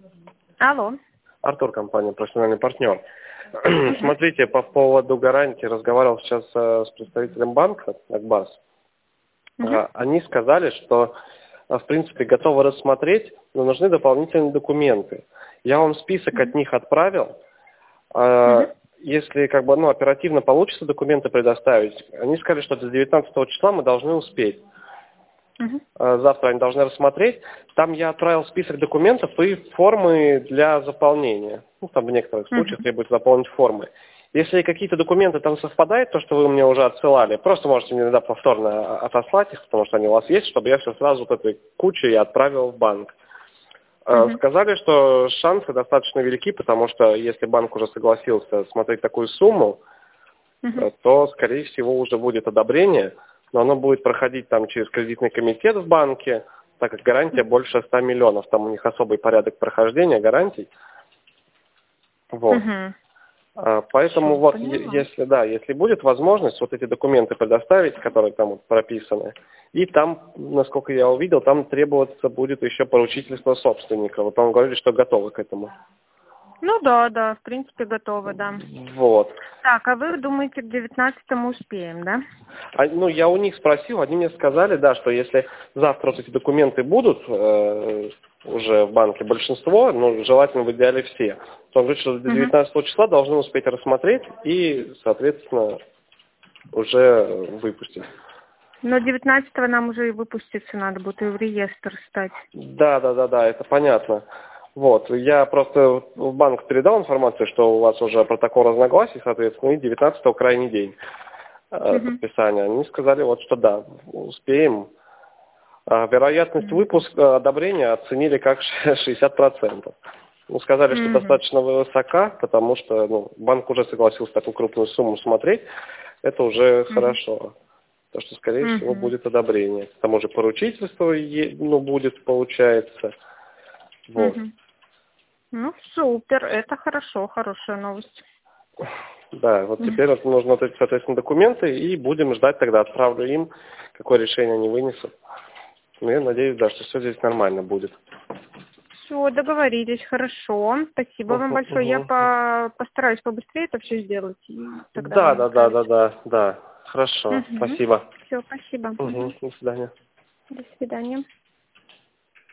Алло. Артур, компания «Профессиональный партнер». Смотрите, по поводу гарантии разговаривал сейчас с представителем банка, Акбарс. Они сказали, что, в принципе, готовы рассмотреть, но нужны дополнительные документы. Я вам список от них отправил. Если оперативно получится документы предоставить, они сказали, что до 19 числа мы должны успеть. Завтра они должны рассмотреть. Там я отправил список документов и формы для заполнения. Там в некоторых случаях требуется заполнить формы. Если какие-то документы там совпадают, то, что вы мне уже отсылали, просто можете мне иногда повторно отослать их, потому что они у вас есть, чтобы я все сразу вот этой кучей отправил в банк. Сказали, что шансы достаточно велики, потому что если банк уже согласился смотреть такую сумму, то, скорее всего, уже будет одобрение, но оно будет проходить там через кредитный комитет в банке, так как гарантия больше 100 миллионов. Там у них особый порядок прохождения гарантий. Вот. Поэтому вот, если будет возможность вот эти документы предоставить, которые там прописаны, и там, насколько я увидел, там требоваться будет еще поручительство собственника. Вот он говорит, что готовы к этому. Ну да, в принципе, готовы, да. Вот. Так, а вы думаете, к 19-му успеем, да? Я у них спросил, они мне сказали, да, что если завтра вот эти документы будут уже в банке, большинство, желательно в идеале все, то он говорит, что до 19 числа должны успеть рассмотреть и, соответственно, уже выпустить. Но 19-го нам уже и выпуститься надо будет, и в реестр стать. Да, это понятно. Вот, я просто в банк передал информацию, что у вас уже протокол разногласий, соответственно, и 19-го крайний день подписания. Они сказали, что да, успеем. Вероятность выпуска одобрения оценили как 60%. Сказали, что достаточно высока, потому что банк уже согласился такую крупную сумму смотреть. Это уже хорошо. Потому что, скорее всего, будет одобрение. К тому же поручительство будет, получается. Вот. Супер, это хорошо, хорошая новость. Да, вот теперь нужно эти, соответственно, документы, и будем ждать тогда, отправлю им, какое решение они вынесут. Я надеюсь, да, что все здесь нормально будет. Все, договорились, хорошо. Спасибо вам большое. Я постараюсь побыстрее это все сделать. И тогда Да. Хорошо, спасибо. Все, спасибо. До свидания. До свидания.